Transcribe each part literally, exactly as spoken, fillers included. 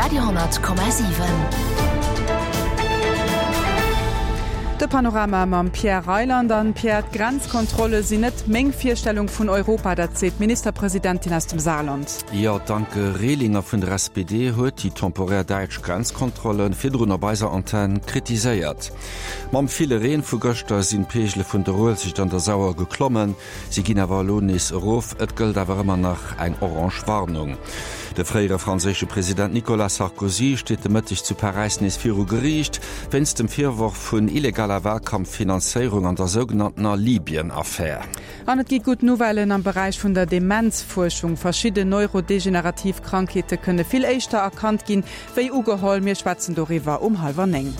Radio hundert Komma sieben. De Panorama mam Pierre Reiland an Pierre Grenzkontrolle sinn net Meng Vierstellung vun Europa, dat seet Ministerpräsidentin aus dem Saarland. Ja, danke Rehlinger vun der S P D huet die temporär Deitsch Grenzkontrollen firrunner Beiser Antennen kritiséiert. Mam viele Reen vu Göchter sinn Peegle vun der Roll sich an der Sauer geklommen, sie ginn awer Lonis Rof, et gëlt awer immer nach eng Orangewarnung. Der freiere franzische Präsident Nicolas Sarkozy steht demëttig zu Paris nes Firu gericht, wenn's dem Vierwoch vun illegaler Wahlkampffinanzierung an der sogenannten Libyen-Affaire. An et gi gut Novellen am Bereich vun der Demenzforschung. Verschiedene Neurodegenerativkrankheete könne viel eichter erkannt gin, wéi ugeholl mir schwatzen doriwer um halber neng.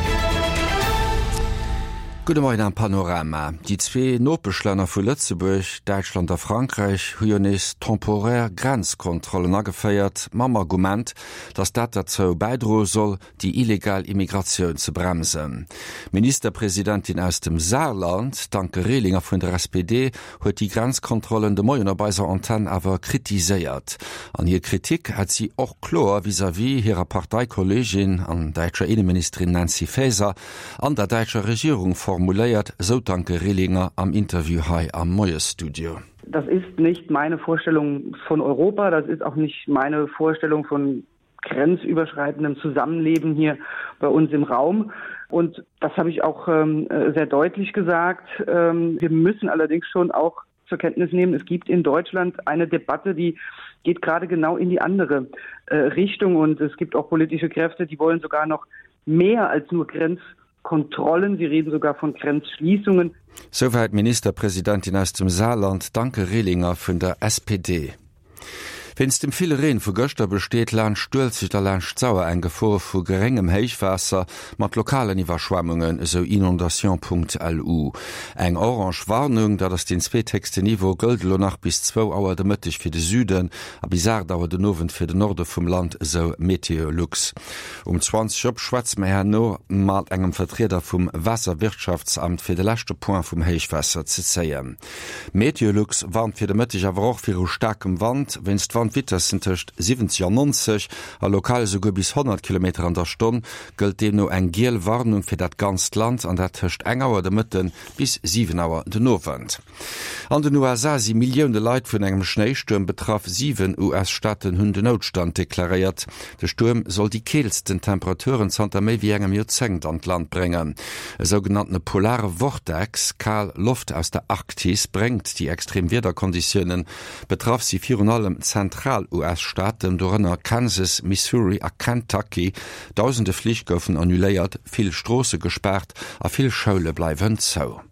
Gute Morgen am Panorama. Die zwei Notbeschlenner vu Lützeburg, Deutschland und Frankreich hunes temporär Grenzkontrollen angefeiert, mam Argument, dass dat dazu beidrohen soll, die illegal Immigration zu bremsen. Ministerpräsidentin aus dem Saarland, danke Rehlinger von der S P D, hat die Grenzkontrollen de Moiner Beiser Antenne aber kritisiert. An ihr Kritik hat sie auch klar vis-à-vis ihrer Parteikollegin an deutscher Innenministerin Nancy Faeser an der deutschen Regierung formuliert, so danke Rehlinger am Interview hier am Moyes Studio. Das ist nicht meine Vorstellung von Europa, das ist auch nicht meine Vorstellung von grenzüberschreitendem Zusammenleben hier bei uns im Raum. Und das habe ich auch ähm, sehr deutlich gesagt. Ähm, wir müssen allerdings schon auch zur Kenntnis nehmen, es gibt in Deutschland eine Debatte, die geht gerade genau in die andere äh, Richtung. Und es gibt auch politische Kräfte, die wollen sogar noch mehr als nur Grenz Kontrollen, Sie reden sogar von Grenzschließungen. Soweit Ministerpräsidentin aus dem Saarland, danke Rehlinger von der S P D. Wenn's dem viele Rehen vu Göster besteht, land stürzt sich der Land sauer ein Gefahr vu geringem Heichwasser mat lokalen Überschwemmungen, so inundation punkt l u. Eng Orangewarnung, da das den zweetexte Niveau Göldlo nach bis zwei Uhr de Mëttich fir de Süden, a bizarre dauer den Nowen fir den Norde vom Land, so Meteorlux. Um zwanzig Uhr schwatzt me her no mat engem Vertreter vom Wasserwirtschaftsamt fir de lachte Point vom Heichwasser ze zeien. Meteorlux warnt fir de Mëttich awer auch fir starkem Wand, wenn's Wand Witter sind töcht siebzig an neunzig, a lokal sogar bis hundert Kilometer an der Stunde, gilt dem nur eng Gielwarnung für dat ganz Land an der töcht engauer de Mitten bis sieben Uhr den Novent. An den U S A sind Millionen Leute von engem Schneesturm betraf sieben U S-Staaten hun den Notstand deklariert. Der Sturm soll die kehlsten Temperaturen Santa May wie engem Jozeng an Land bringen. Der sogenannte polare Vortex, kahl Luft aus der Arktis, bringt die extrem Wetterkonditionen, betraf sie vier und allem Zentral-U S-Staaten, darunter Kansas, Missouri, a Kentucky. Tausende Fliegen goufen annuléiert, viel Straße gesperrt, a viel Schulen bleiben zu.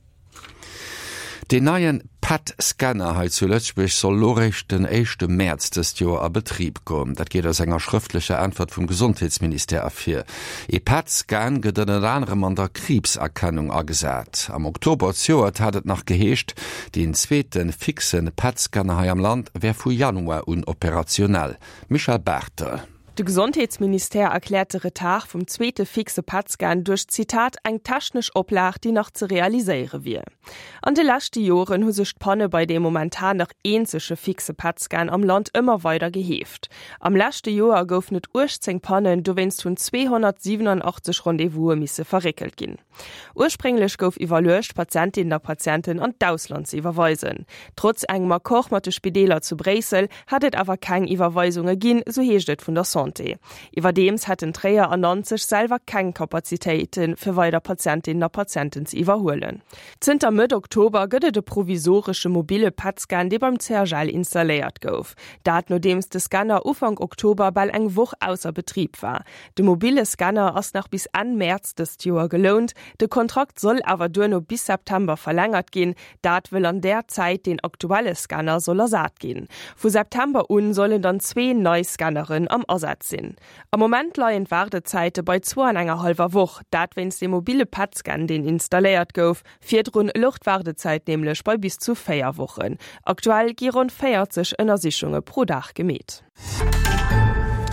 Den neuen P E T-Scanner heute zu Lützburg soll lorich den ersten März des Jahr a Betrieb kommen. Das geht aus einer schriftlichen Antwort vom Gesundheitsminister afir. E P E T-Scan geht in anderem an der Krebserkennung angesagt. Am Oktober zehrt hat es noch geheescht, den zweiten fixen P E T-Scanner hier am Land wäre für Januar unoperationell. Michael Bertel. De Gesundheitsminister erklärte Retag vom zweite fixe P E T-Scan durch Zitat eng taschnisch Oplach, die noch zu realisieren wie. An de lachte Joren hu sich Ponne bei dem momentan noch enzesche fixe P E T-Scan am Land immer weiter geheft. Am lachte Joer gouf net urzing Ponnen, du wennst hun zweihundertsiebenundachtzig Rendezvous misse verrickelt gin. Ursprünglich gouf evaluecht Patientinnen der Patienten an d'Auslands überweisen. Trotz engmer Kochmatte Spideler zu Bresel hattet aber kein Überweisungen gin, so heeschtet von der Sonne. Überdems hat den Träger annonzig selber keine Kapazitäten für weiter Patientinnen und Patienten zu überholen. zehnten Mitte Oktober gëtt de provisorische mobile P E T-Scan, die beim Zergel installiert gouf. Dat nur dems de Scanner Ufang Oktober bald eng Woch außer Betrieb war. De mobile Scanner ass noch bis an März des Jahr gelohnt. De Kontrakt soll aber nur noch bis September verlängert gehen. Dat will an der Zeit den aktuelle Scanner soll ersat gehen. Vo September un sollen dann zwei neue Scannerinnen am Ersatz sinn. Am Moment leien Wartezeite bei zwei enger halber Woch, dat wenns de mobile P E T-Scan den installiert gouf, fir rund Luchtwartezeit nämlich bei bis zu vier Wochen. Aktuell gi rund vierzig Ënnersichungen pro Dach gemäht.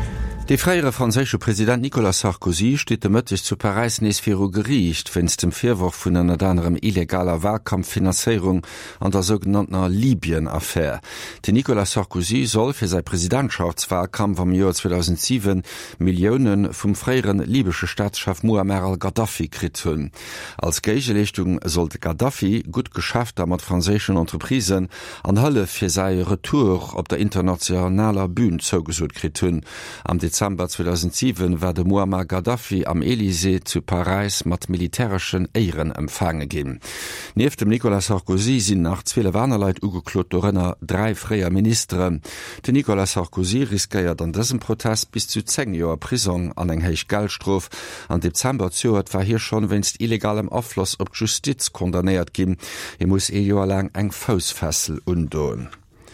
De freiere franzésche Präsident Nicolas Sarkozy steht de mëttech zu Paris nees fir geriicht, wenns dem Virwoch vun einer anderem illegaler Wahlkampffinanzierung an der sogenannter Libyen-Affaire. De Nicolas Sarkozy soll fir sei Präsidentschaftswahlkampf am Joer zweitausendsieben Millionen vum freieren libysche Staatschef Muammar al-Gaddafi krit hunn. Als Geigelichtung sollte Gaddafi gut geschafft mat franzéschen Entreprisen an Halle fir sei Retour op der internationaler Bühn zougesot krit hunn. Am Dezember zweitausendsieben war de Muammar Gaddafi am Elysée zu Paris mat militärischen Ehren empfange gin. Neben dem Nicolas Sarkozy sind nach zwille Warnerleit ugeklot dorënner drei freier Minister. De Nicolas Sarkozy riskeiert an diesem Protest bis zu zehn Joer Prison an eng heich Geldstrof. An Dezember zuert war hier schon wennst illegalem Affloss op Justiz kondamniert gin. Er muss e Joer lang eng Fausfessel undoen.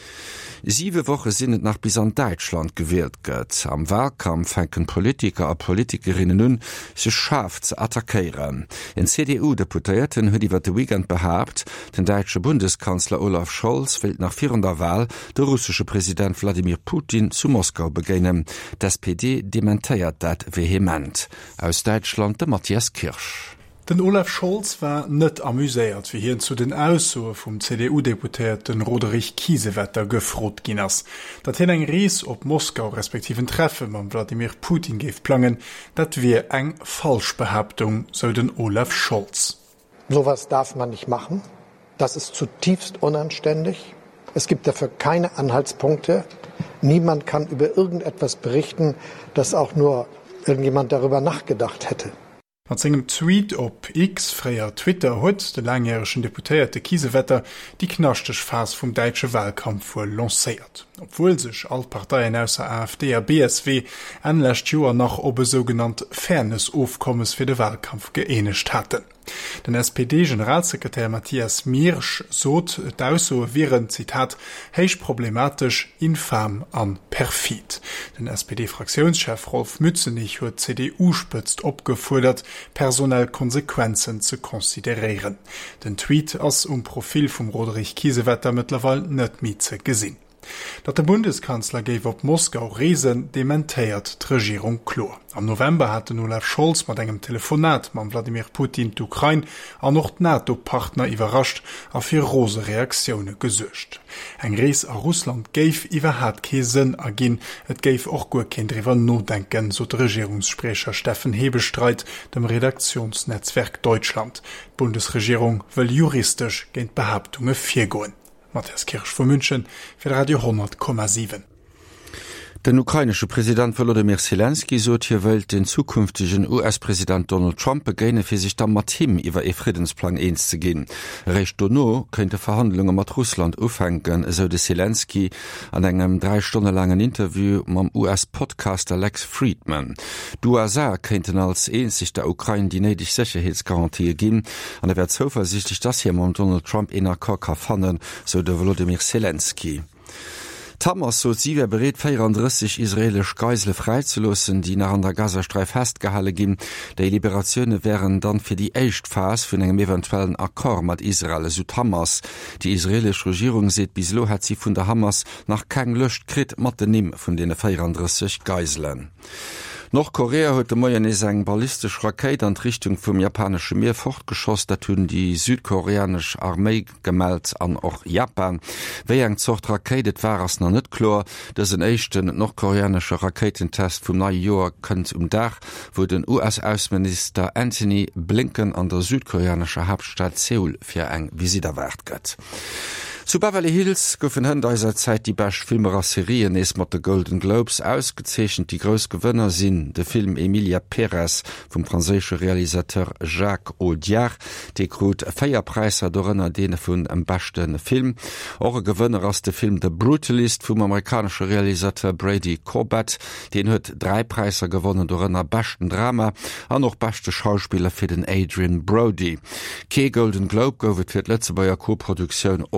Sieben Wochen sind nach bis an Deutschland gewählt gött. Am Wahlkampf fänken Politiker a Politikerinnen nun se scharf zu attackieren. En C D U-Deputierten huet iwwer de Weekend behabt, den deutsche Bundeskanzler Olaf Scholz will nach vierter Wahl der russische Präsident Wladimir Putin zu Moskau begenen. Das S P D dementiert dat vehement. Aus Deutschland de Matthias Kirsch. Den Olaf Scholz war net amüséiert wie hin zu den Ausso vum C D U-Deputierten Roderich Kiesewetter gefrot ginnners. Dat hin eng Rees op Moskau respektiven Treffe man Wladimir Putin geef plangen, dat wie eng Falschbehauptung soll den Olaf Scholz. Sowas darf man nicht machen. Das ist zutiefst unanständig. Es gibt dafür keine Anhaltspunkte. Niemand kann über irgendetwas berichten, dass auch nur irgendjemand darüber nachgedacht hätte. Mat segem Tweet op X freier Twitter huet de langjährischen Deputéierte Kiesewetter die knachtech Phas vum deitsche Wahlkampf vu lacéiert. Obwohl sech all Parteiien ausser A f D a B S W anlächt Joer noch op e son Fairness-Ofkommes fir de Wahlkampf geeenigt hatten. Den S P D-Generalsekretär Matthias Miersch sot d'Ausso wären, Zitat, heich problematisch, infam an perfid. Den S P D-Fraktionschef Rolf Mützenich huet C D U spëtzt opgefordert, personell Konsequenzen zu konsiderieren. Den Tweet ass um Profil vum Roderich Kiesewetter mittlerweile net mize gesinn. Dat der Bundeskanzler géif op Moskau Reesen dementéiert d'Regierung klo. Am November hat Olaf Scholz mat engem Telefonat mam Wladimir Putin d'Ukraine an noch NATO-Partner iwwerrascht a fir rose Reaktionune gesuercht. Eng Rees a Russland géif iwwer hat Keesen a ginn, et géif och guer ken driwer nodenken, so d' Regierungssprecher Steffen Hebestreit dem Redaktionsnetzwerk Deutschland. Bundesregierung wëll juristisch géint Behauptunge virgoen. Matthias Kirsch von München für Radio hundert Komma sieben. Den ukrainische Präsident Volodymyr Zelensky sot hier wölt den zukünftigen U S-Präsident Donald Trump begene fir sich dann mat him iwwer e Friedensplan eens zu gehen. Recht donno könnte Verhandlungen mat Russland aufhängen, so de Zelensky an engem drei Stunden langen Interview mam U S-Podcaster Lex Friedman. Du U S A könnten als einzig der Ukraine die nötig Sicherheitsgarantie geben, an er wird zuversichtlich, dass hier man Donald Trump in Akkord fannen, so der Volodymyr Zelensky. Thomas so sie berät vierunddreißig israelisch Geisle freizulassen, die nach an der Gazastreif festgehalten gin. Die Liberationen wären dann für die Echtphase von einem eventuellen Akkord mit Israel zu Hamas. Die israelische Regierung sieht bislo hat sie von der Hamas nach kein Löscht krit mit dem von den vierunddreißig Geiseln. Nordkorea huet de Moiernes eng ballistisch Raket an Richtung vum japanesche Meer fortgeschoss, dat hunn die südkoreanisch Armee gemeldt an och Japan. Wéi eng zocht Raketet war ass na net klor, dats en echten nordkoreanesche Raketentest vum neue Joer kënnt um Dach, wo den U S-Außenminister Anthony Blinken an der südkoreanesche Hauptstadt Seoul fir eng Visiterwert gëtt. Zu Beverly Hills goufen hën eiser Zeit die Basch Filmerer Serien es mat de Golden Globes ausgezeechchen die grous Gewënner sinn de Film Emilia Perez vum franzésche Realisateur Jacques Audiard, de krut Feierpreiser dorënner dee vun em baschten Film. Ore Gewënner ass de Film The Brutalist vum amerikanische Realisateur Brady Corbett, den huet drei Preiser gewonnen dorënner baschten Drama an noch baschte Schauspieler fir den Adrian Brody. Ke Golden Globe goufet fir d letze beier Koproduktionioun All We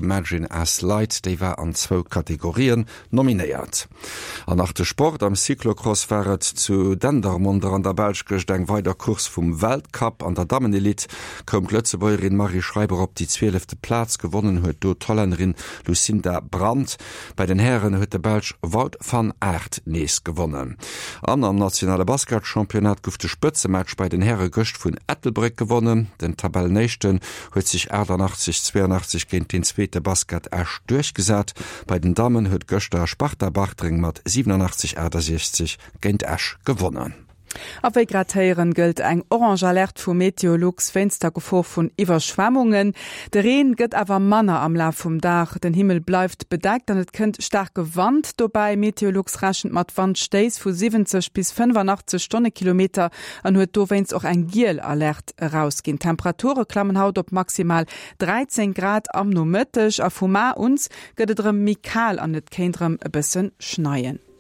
Imagine as Light, déi war an zwo Kategorien nominiert. An nach de Sport am Cyclocross wäret zu Dendermunder an der Belschgech eng weiter Kurs vum Weltcup an der Damenelit kom Lëtzebäuerin Marie Schreiber op die zwölfte Platz gewonnen huet do Tollerin Lucinda Brandt. Bei den Herren huet de Belsch Wout van Aert nees gewonnen. An am nationale Basketchampionat gouf de Spëtzematch bei den Herre Göcht vun Ettelbrück gewonnen. Den Tabellennechten huet sich achtzig zweiundachtzig géint den zweete Basket Asch durchgesat. Bei den Damen huet Göchter Sparta Bachtring mat siebenundachtzig sechzig géint Asch gewonnen. Aéi gratéieren gëlt eng Orange Alert vu Meteorlux Fenster gevor vun Iwerschwemmungen. De Reen gëtt awer Manner am Laf vum Dach. Den Himmel bleifft bedeckt, an et kënnt stark gewandt, dobei Meteorlux raschend mat Wandsteis vu siebzig bis fünfundachtzig Stundenkilometer an huet dowenst och eng Giel Alert rausgin. Temperature klammen haut op maximal dreizehn Grad am no mëttech a Fumar uns gëtt etrem Mikal an et Kenrem e bëssen schneien.